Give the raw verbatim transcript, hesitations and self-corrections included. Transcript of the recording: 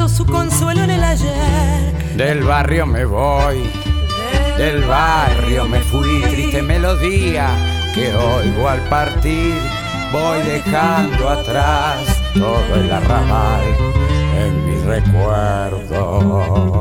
buscando su consuelo en el ayer. Del barrio me voy, del barrio me fui, triste melodía que oigo al partir. Voy dejando atrás todo el arrabal en mi recuerdo.